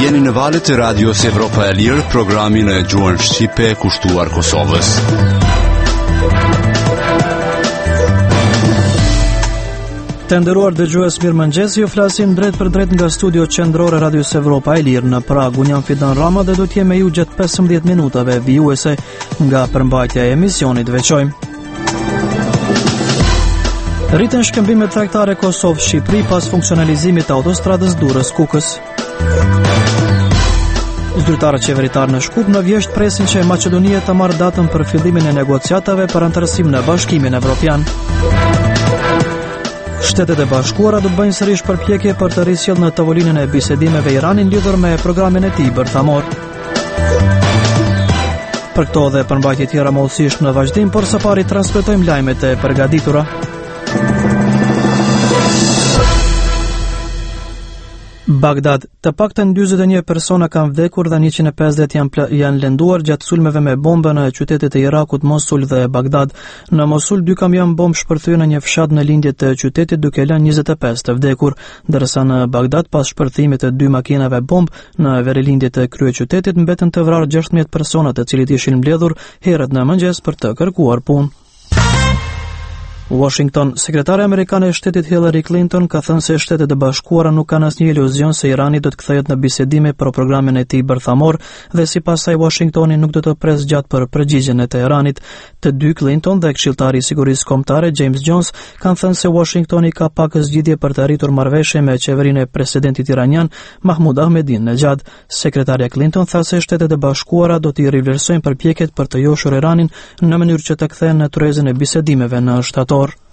Jeni në valët e Radios Evropa e Lirë, programin e gjuhën shqipe kushtuar Kosovës. Të nderuar dëgjues, mirëmëngjes, ju flasim drejt për drejt nga studio qendrore Radios Evropa e Lirë në Prag. Unë jam Fidan Rama dhe do të jem me ju gjatë 15 minutave vijuese nga përmbajtja e emisionit veçojmë. Rritën shkëmbimet tregtare Kosovë-Shqipëri pas funksionalizimit të autostradës Durrës-Kukës. Zyrtarët qeveritar në Shkup në vjesht presin që Maqedonia të marrë datën për fillimin e negociatave për antarësim në Bashkimin Evropian. Shtetet e Bashkuara do të bëjnë sërish përpjekje për të risjellë në tavolinën e bisedimeve Iranin lidhur me programin e tij bërthamor. Për këto dhe përmbajtje tjera mollësisht në vazhdim, por së pari transmetojmë lajmet e përgatitura. Bagdad, të paktën 41 persona kanë vdekur dhe 150 janë lënduar gjatë sulmeve me bombë në qytetet e Irakut Mosul dhe Bagdad. Në Mosul 2 kamion bombë shpërthyen në një fshat në lindje të qytetit duke lënë 25 të vdekur, ndërsa në Bagdad pas shpërthimit të 2 makinave bombë në verelindje të kryeqytetit mbetën të vrarë 16 persona, të cilët ishin mbledhur herët në mëngjes për të kërkuar punë. Washington, sekretare amerikane e shtetit Hillary Clinton ka thënë se Shtetet e Bashkuara nuk kanë asnjë iluzion se Irani do të kthehet në bisedime për programin e tij bërthamor dhe sipas saj Washingtoni nuk do të pres gjatë për përgjigjen e Teheranit. Të dy, Clinton dhe këshilltari i sigurisë kombëtare James Jones, kanë thënë se Washingtoni ka pak zgjidhje për të arritur marrëveshje me qeverinë e presidentit iranian Mahmoud Ahmadinejad. Sekretarja Clinton tha se Shtetet e Bashkuara do të rivlerësojnë përpjekjet për të joshur Iranin në mënyrë që të kthehen në tryezën e bisedimeve në shtator.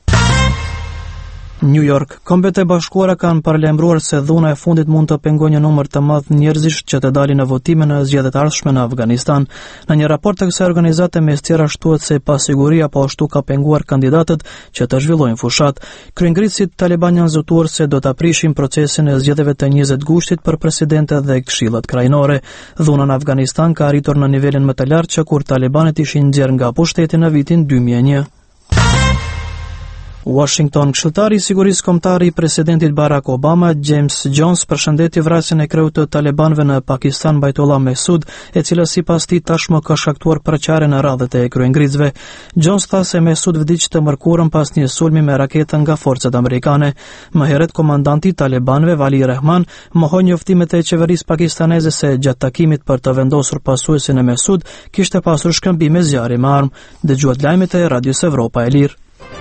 New York, Kombet e Bashkuara kanë paralajmëruar se dhuna e fundit mund të pengojë një numër të madh njerëzish që të dalin në votime në zgjedhjet e ardhshme në Afganistan. Në një raport të kësaj organizate mes tjera shtuhet se pasiguria po ashtu ka penguar kandidatët që të zhvillojnë fushat. Kryengritësit taliban janë zotuar se do ta prishin procesin e zgjedhjeve të 20 gushtit për presidentet dhe këshillat krajnore. Dhuna në Afganistan ka arritur në nivelin më të lartë që kur talibanët ishin nxjerrë nga pushteti në vitin 2001. Washington, këshilltari i sigurisë kombëtare i presidentit Barack Obama, James Jones, përshëndeti vrasjen e kreut të talibanëve në Pakistan, Baitullah Mehsud, e cila sipas tij tashmë ka shkaktuar përçarje në radhët e kryengritësve. Jones tha se Mehsud vdiq të mërkurën pas një sulmi me raketë nga forcat amerikane. Më herët komandanti i talibanëve, Wali Rehman, mohoi njoftimet e qeverisë pakistaneze se gjatë takimit për të vendosur pasuesin e Mehsud kishte pasur shkëmbime zjarri me armë. Dëgjuat lajmet e Radios Evropa e Lirë.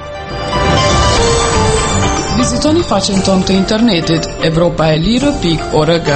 Vizitoni faqen tonë të internetit evropaelire.org.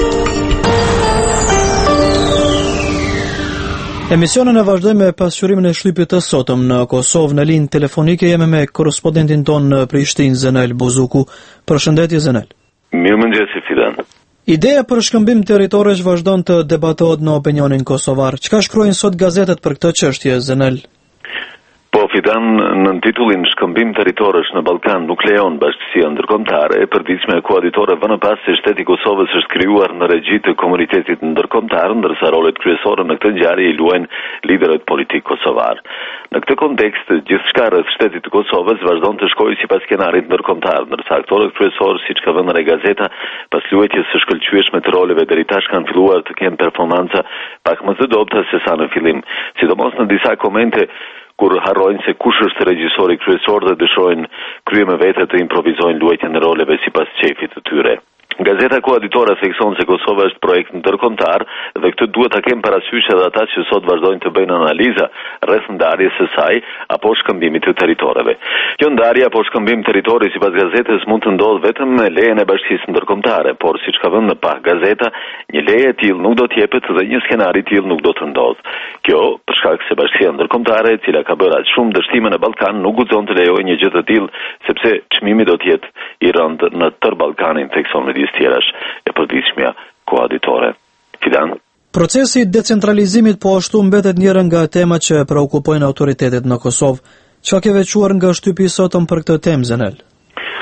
Emisionin e vazhdojmë me pasqyrimin e shtypit të sotëm në Kosovë. Në linjë telefonike jemi me korrespondentin tonë në Prishtinë, Zenel Buzuku. Përshëndetje Zenel. Mirëmëngjes Fidan. Ideja për shkëmbim territorësh vazhdon të debatohet në opinionin kosovar. Çka shkruajnë sot gazetet për këtë çështje, Zenel? Po Fidan, në titullin shkëmbim territorësh në Ballkan nuk lejon bashkësia ndërkombëtare e përditshme e koaditore vënë pas se shteti i Kosovës është krijuar në regji të komunitetit ndërkombëtar, ndërsa rolet kryesore në këtë ngjarje i luajnë liderët politik kosovar. Në këtë kontekst, gjithçka rreth shtetit të Kosovës vazhdon të shkojë sipas skenarit ndërkombëtar, ndërsa aktorët kryesorë, siç ka vënë re gazeta, pas luajtjes së shkëlqyeshme të roleve deri tash kanë filluar të kenë performanca pak më të dobta se sa në fillim, sidomos në disa komente kur harrojnë se kush është regjisori kryesor dhe dëshirojnë krye me vete të improvizojnë luajtjen e roleve sipas çefit të tyre. Gazeta koaditore thekson se Kosova është projekt ndërkombëtar dhe këtë duhet ta kenë parasysh edhe ata që sot vazhdojnë të bëjnë analiza rreth ndarjes së saj apo shkëmbimit të territoreve. Kjo ndarje apo shkëmbim territori sipas gazetës mund të ndodhë vetëm me lejen e bashkisë ndërkombëtare, por siç ka vënë në pak gazeta, një leje e tillë nuk do të jepet dhe një skenar i tillë nuk do të ndodhë. Kjo për shkak se bashkia ndërkombëtare, e cila ka bërë aq shumë dështime në Ballkan, nuk guxon të lejojë një gjë të tillë, sepse çmimi do të jetë i rëndë në tërë Ballkanin, thekson tjerash e përditshmja koaditore. Fidan. Procesi i decentralizimit po ashtu mbetet njëra nga temat që preokupojnë autoritetet në Kosovë. Çka ke veçuar nga shtypi i sotëm për këtë temë, Zenel?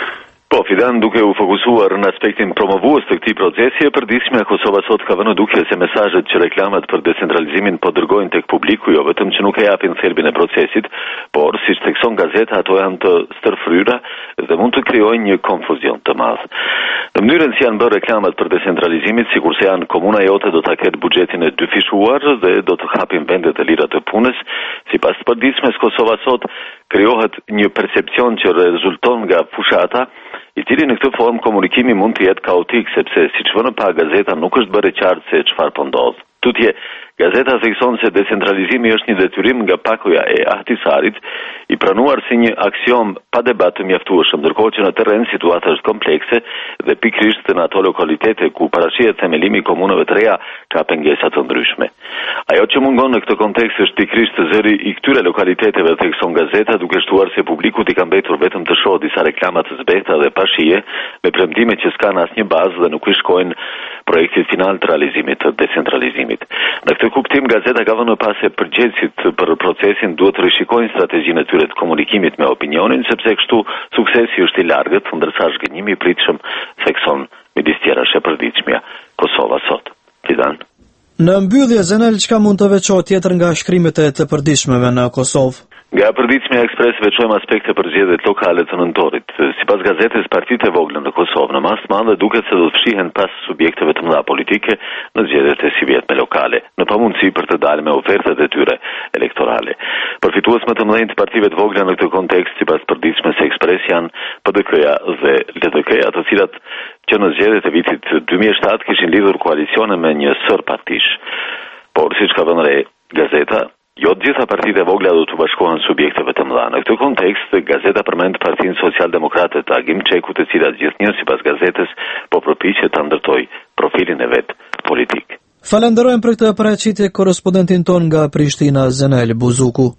Po, Fidan, duke u fokusuar në aspektin promovues të këtij procesi, e përditshme Kosova sot ka vënë duke se mesazhet që reklamat për decentralizimin po dërgojnë tek publiku jo vetëm që nuk e japin thelbin e procesit, por siç thekson gazeta, ato janë të stërfryra dhe mund të krijojnë një konfuzion të madh. Në mënyrën si janë bërë reklamat për decentralizimin, sikurse janë komuna jote do ta ketë buxhetin e dyfishuar dhe do të hapin vende të lira të punës, sipas të përditshmes Kosova sot krijohet një percepcion që rezulton nga fushata, i cili në këtë formë komunikimi mund të jetë kaotik, sepse siç vënë pa gazeta nuk është bërë qartë se çfarë po ndodh. Tutje, gazeta thekson se decentralizimi është një detyrim nga pakoja e Ahtisarit, i pranuar si një aksion pa debat të mjaftueshëm, ndërkohë që në terren situata është komplekse dhe pikërisht në ato lokalitete ku paraqiten themelimi i komunave të reja ka pengesa të ndryshme. Ajo që mungon në këtë kontekst është pikërisht zëri i këtyre lokaliteteve, thekson gazeta, duke shtuar se publikut i ka mbetur vetëm të shohë disa reklama të zbehta dhe pa shije, me premtime që s'kan asnjë bazë dhe nuk i shkojnë projektit final të realizimit të decentralizimit. Në këtë kuptim, gazeta ka vënë pas se përgjegjësit për procesin duhet të rishikojnë strategjinë e tyre të komunikimit me opinionin, sepse kështu suksesi është i largët, ndërsa zhgënjimi i pritshëm, thekson midis tjerash e përditshmja Kosova sot. Fidan. Në mbyllje, Zenel, çka mund të veçohet tjetër nga shkrimet e të përditshmeve në Kosovë? Nga përditshmja Ekspres veçojmë aspekte për zgjedhjet lokale të nëntorit. Sipas gazetës, partitë e vogla në Kosovë në mas të madhe duket se do të fshihen pas subjekteve të mëdha politike në zgjedhjet e si vjetme lokale, në pamundësi për të dalë me ofertat e tyre elektorale. Përfitues më të mëdhenj të partive të vogla në këtë kontekst, sipas përditshmes Ekspres, janë PDK-ja dhe LDK-ja, të cilat që në zgjedhjet e vitit 2007 kishin lidhur koalicione me një sër partish. Por siç ka vënë re gazeta, jo të gjitha partitë e vogla do të bashkohen subjekteve të mëdha. Në këtë kontekst, gazeta përmend Partinë Social-Demokrate të Agim Çekut, e cila gjithnjë sipas gazetës po përpiqet ta ndërtojë profilin e vet politik. Falenderojmë për këtë paraqitje korrespondentin ton nga Prishtina, Zenel Buzuku.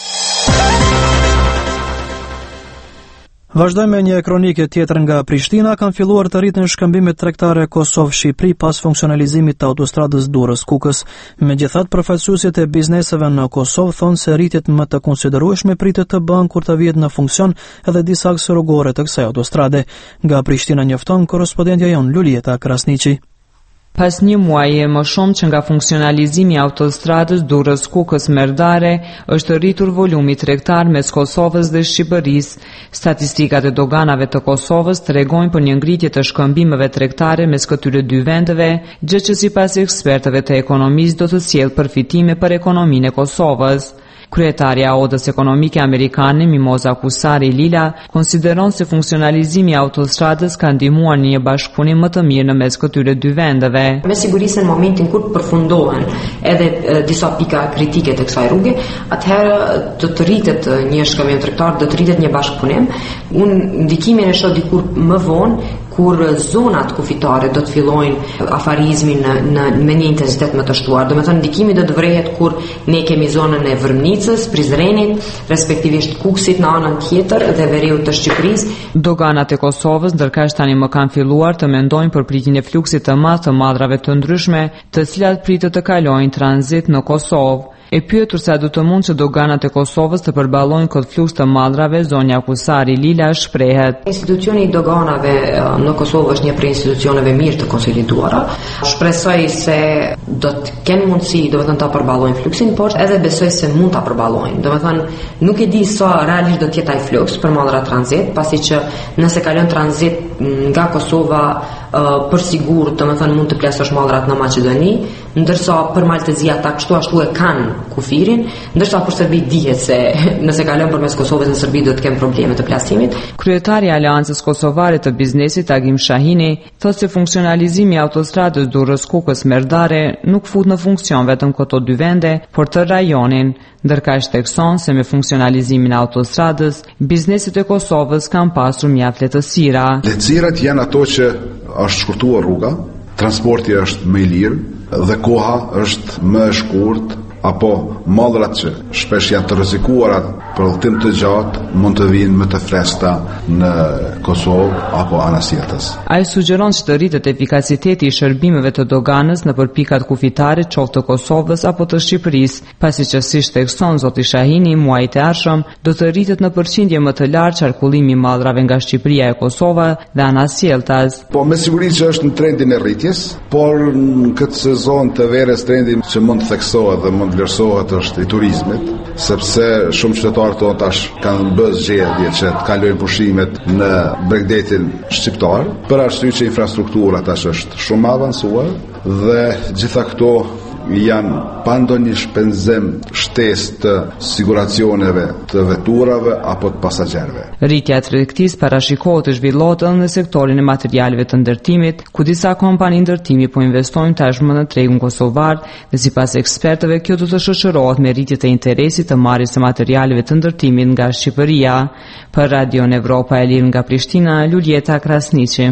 Vazhdojmë me një kronike tjetër nga Prishtina. Kanë filluar të rriten shkëmbimet tregtare Kosovë-Shqipëri pas funksionalizimit të autostradës Durrës-Kukës. Megjithatë, përfaqësuesit e bizneseve në Kosovë thonë se rritjet më të konsiderueshme pritet të bëhen kur të vihet në funksion edhe disa akse rrugore të kësaj autostrade. Nga Prishtina njofton korrespondentja jon Lulieta Krasniqi. Pas një muaji e më shumë që nga funksionalizimi i autostradës Durrës-Kukës-Merdare është rritur volumi tregtar mes Kosovës dhe Shqipërisë. Statistikat e doganave të Kosovës tregojnë për një ngritje të shkëmbimeve tregtare mes këtyre dy vendeve, gjë që sipas ekspertëve të ekonomisë do të sjellë përfitime për ekonominë e Kosovës. Kryetaria e Odës Ekonomike Amerikane, Mimoza Kusari Lila, konsideron se funksionalizimi i autostradës ka ndihmuar në një bashkëpunim më të mirë në mes këtyre dy vendeve. Me siguri se në momentin kur përfundohen edhe disa pika kritike të kësaj rruge, atëherë do të rritet një shkëmbim tregtar, do të rritet një bashkëpunim. Unë ndikimin e shoh dikur më vonë kur zonat kufitare do të fillojnë afarizmin me një intensitet më të shtuar. Do të thënë ndikimi do të vrehet kur ne kemi zonën e Vërmnicës, Prizrenit, respektivisht Kukësit në anën tjetër dhe veriut të Shqipërisë. Doganat e Kosovës ndërkaq tani më kanë filluar të mendojnë për pritjen e fluksit të madh të madrave të ndryshme, të cilat pritet të kalojnë tranzit në Kosovë. E pyetur sa do të mund që doganat e Kosovës të përballojnë këtë fluks të madrave, zonja Kusari Lila shprehet. Institucioni i doganave në Kosovë është një prej institucioneve mirë të konsoliduara. Shpresoj se do të kenë mundësi, do të thënë, ta përballojnë fluksin, por edhe besoj se mund ta përballojnë. Do të thënë, nuk e di sa realisht do të jetë ai fluks për madra tranzit, pasi që nëse kalon tranzit nga Kosova për sigurt, do të thënë, mund të plasosh madrat në Maqedoni, ndërsa për Maltezia ata kështu ashtu e kanë kufirin, ndërsa për Serbi dihet se nëse kalon përmes Kosovës në Serbi do të kenë probleme të plasimit. Kryetari i Aleancës Kosovare të Biznesit Agim Shahini thotë se funksionalizimi i autostradës Durrës-Kukës-Merdare nuk fut në funksion vetëm këto dy vende, por të rajonin, ndërkaq thekson se me funksionalizimin e autostradës, bizneset e Kosovës kanë pasur mjaft lehtësira. Lehtësirat janë ato që është shkurtuar rruga, transporti është më i lirë dhe koha është më e shkurt apo mallrat që shpesh janë të rrezikuara për udhtim të gjatë mund të vinë më të freskëta në Kosovë apo anasjetës. Ai sugjeron që të rritet efikasiteti i shërbimeve të doganës në përpikat kufitare qoftë të Kosovës apo të Shqipërisë, pasi që si thekson zoti Shahini muajit e ardhshëm do të rritet në përqindje më të lartë qarkullimi i mallrave nga Shqipëria e Kosova dhe anasjelltas. Po me siguri që është në trendin e rritjes, por në këtë sezon të verës trendi që mund të theksohet dhe mund të vlerësohet është i turizmit, sepse shumë qytetarë tonë tash kanë bërë zgjedhje që të kalojnë pushimet në Bregdetin shqiptar, për arsye që infrastruktura tash është shumë avancuar dhe gjitha këto janë pa ndonjë shpenzim shtesë të siguracioneve të veturave apo të pasagerëve. Rritja e tregtisë parashikohet të zhvillohet edhe në sektorin e materialeve të ndërtimit, ku disa kompani ndërtimi po investojnë tashmë në tregun kosovar dhe sipas ekspertëve kjo do të shoqërohet me rritjet e interesit të marrjes së materialeve të ndërtimit nga Shqipëria. Për Radio Evropa e Lirë nga Prishtina, Luljeta Krasniqi.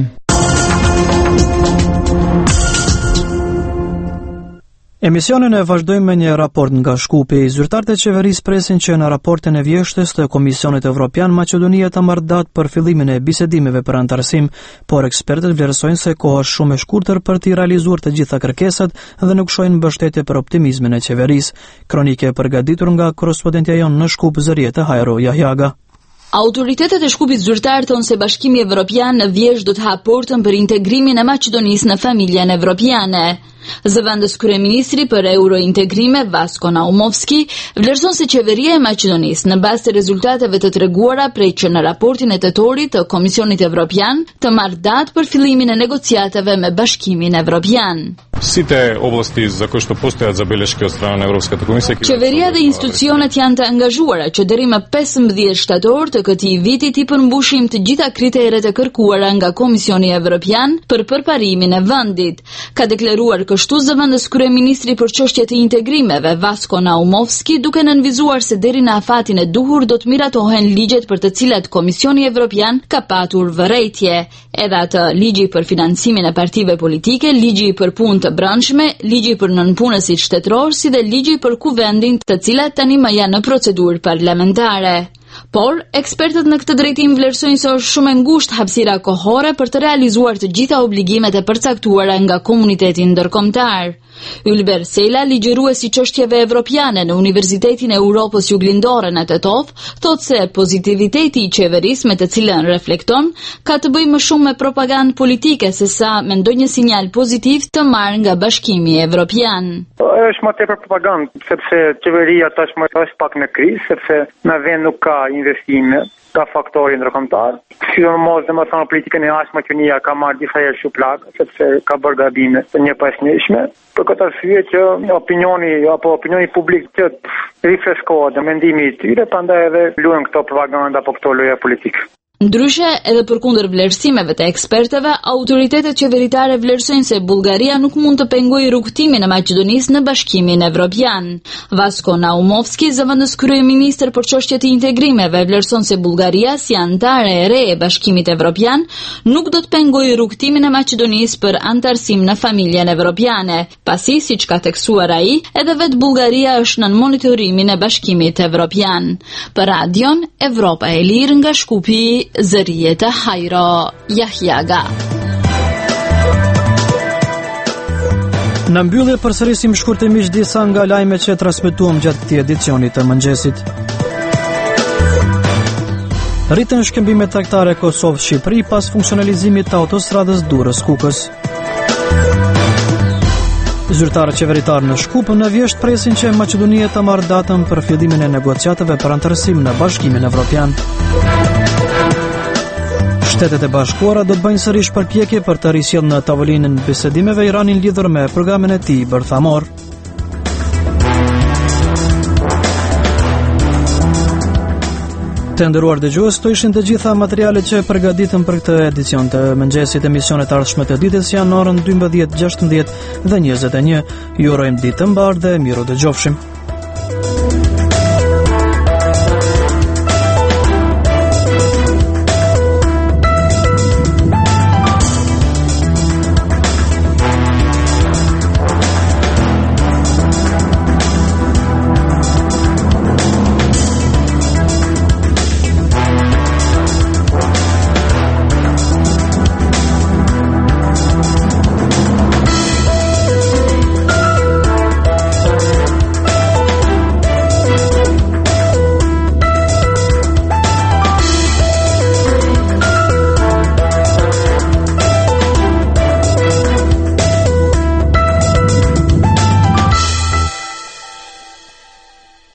Emisionin e vazhdojmë me një raport nga Shkupi. Zyrtarët e qeverisë presin që në raportin e vjeshtës të Komisionit Evropian Maqedonia të marrë datë për fillimin e bisedimeve për antarësim, por ekspertët vlerësojnë se koha është shumë e shkurtër për të realizuar të gjitha kërkesat dhe nuk shohin mbështetje për optimizmin e qeverisë. Kronike e përgatitur nga korrespondentja jon në Shkup, Zërieta Hajro Jahjaga. Autoritetet e Shkupit zyrtar thonë se Bashkimi Evropian në vjesht do të hapë portën për integrimin e Maqedonisë në familjen evropiane. Zëvendës kryeministri për eurointegrime Vasko Naumovski vlerëson se qeveria e Maqedonisë në bazë të rezultateve të treguara prej që në raportin e tetorit të Komisionit Evropian të marrë datë për fillimin e negociatave me Bashkimin Evropian. Site oblasti za koje što postojat zabeleške od strane Evropske komisije. Qeveria dhe institucionet janë të angazhuara që deri më 15 shtator të këtij viti të përmbushim të gjitha kriteret e kërkuara nga Komisioni Evropian për përparimin e vendit, ka deklaruar kështu zëvendës kryeministri për çështjet e integrimeve Vasko Naumovski, duke nënvizuar se deri në afatin e duhur do të miratohen ligjet për të cilat Komisioni Evropian ka patur vërejtje, edhe atë ligji për financimin e partive politike, ligji për punë të brendshme, ligji për nënpunësit shtetëror, si dhe ligji për kuvendin, të cilat tani më janë në procedurë parlamentare. Por, ekspertët në këtë drejtim vlerësojnë se është shumë e ngushtë hapësira kohore për të realizuar të gjitha obligimet e përcaktuara nga komuniteti ndërkombëtar. Ylber Sela, ligjëruesi çështjeve evropiane në Universitetin e Europës Juglindore në Tetov, thotë se pozitiviteti i qeverisë me të cilën reflekton ka të bëjë më shumë me propagandë politike se sa me ndonjë sinjal pozitiv të marrë nga Bashkimi Evropian. Është më tepër propagandë, sepse qeveria tashmë është pak në krizë, sepse në vend nuk ka investime ka faktori ndërkombëtar. Sidomos domethënë politikën e jashtme Maqedonia ka marrë disa herë shuplak, sepse ka bërë gabime të njëpasnjëshme. Për këtë arsye që opinioni publik që rifreskohet në mendimin e tyre, prandaj edhe luajnë këto propaganda apo këto loja politike. Ndryshe, edhe përkundër vlerësimeve të ekspertëve, autoritetet qeveritare vlerësojnë se Bullgaria nuk mund të pengojë rrugtimin e Maqedonisë në Bashkimin Evropian. Vasko Naumovski, zëvendës kryeministër për çështjet e integrimeve, vlerëson se Bullgaria, si antare e re e Bashkimit Evropian, nuk do të pengojë rrugtimin e Maqedonisë për antarësim në familjen evropiane, pasi, siç ka theksuar ai, edhe vetë Bullgaria është nën monitorimin e Bashkimit Evropian. Për Radion Evropa e Lirë nga Shkupi, Zërieta Hajro Jahjaga. Në mbyllje përsërisim shkurtimisht disa nga lajmet që transmetuam gjatë këtij edicioni të mëngjesit. Rritën shkëmbimet traktare Kosovë-Shqipëri pas funksionalizimit të autostradës Durrës-Kukës. Zyrtarët qeveritar në Shkup në vjesht presin që Maqedonia të marrë datën për fillimin e negociatave për antarësim në Bashkimin Evropian. Shtetet e Bashkuara do të bëjnë sërish përpjekje për të risjellë në tavolinën bisedimeve Iranin lidhur me programin e tij bërthamor. Të nderuar dëgjues, këto ishin të gjitha materialet që përgatitëm për këtë edicion të mëngjesit. Emisionet ardhshme të ditës janë në orën 12, 16 dhe 21. Ju urojmë ditë të mbarë dhe miru dëgjofshim.